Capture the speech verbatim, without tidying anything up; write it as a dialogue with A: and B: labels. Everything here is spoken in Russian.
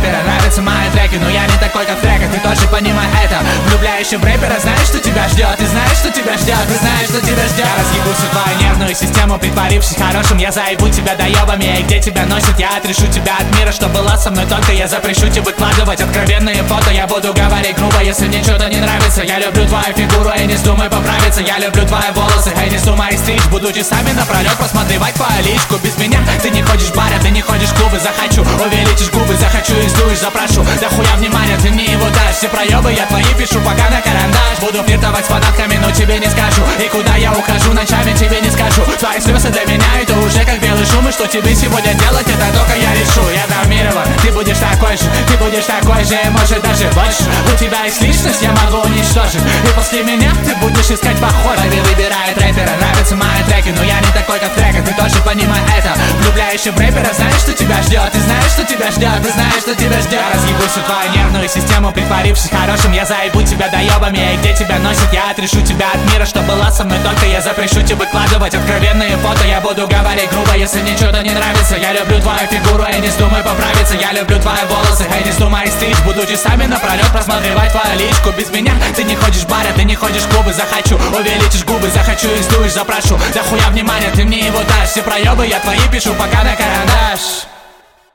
A: рэпера, нравятся мои треки, но я не такой, как в треках, ты тоже понимай это. Влюбляющий в рэпера, знаешь, что тебя ждет, ты знаешь, что тебя ждет, ты знаешь, что тебя ждет. Я разъебу всю твою нервную систему, притворившись хорошим, я заебу тебя доебами. И где тебя носят, я отрешу тебя от мира, что была со мной только я запрещу тебе выкладывать откровенные фото. Я буду говорить грубо, если мне что-то не нравится. Я люблю твою фигуру, и не вздумай поправиться. Я люблю твои волосы, и не вздумай стричь. Буду часами напролет посмотревать твою личку. Без меня ты не ходишь в баре, ты не ходишь в клубы. Захочу, увеличишь губы, захочу и сдуешь, запрошу. Да хуя внимания, ты мне его дашь. Все проебы я твои пишу пока на карандаш. Буду флиртовать с фанатками, но тебе не скажу. И куда я ухожу, ночами тебе не скажу. Твои слезы для меня это уже как белый шум. И что тебе сегодня делать, это только я решу. Я травмирован, ты будешь такой же, ты будешь такой же, и может даже больше. У тебя есть личность, я могу уничтожить. И после меня ты будешь искать похоже. Baby выбирает рэпера, нравятся мои треки, но я не такой, как в треках, ты тоже понимай это. Влюбляющий в рэпера, знаешь, что тебя ждет, ты знаешь, что тебя ждет, ты знаешь, что тебя ждет. Я разъебу всю твою нервную систему, притворившись хорошим, я заебу тебя доебами. И где тебя носят, я отрешу тебя от мира, что была со мной только я запрещу тебе выкладывать откровенные фото. Я буду говорить грубо, если мне что-то не нравится. Я люблю твою фигуру, и не вздумай поправиться. Я люблю твои волосы, и не вздумай стричь. Буду часами напролет просматривать твою личку. Без меня ты не ходишь в баре, ты не ходишь в клубы. Захочу, увеличишь губы, захочу и сдуешь, запрошу. Да хуя внимания, ты мне его дашь. Все проебы я твои пишу пока на карандаш.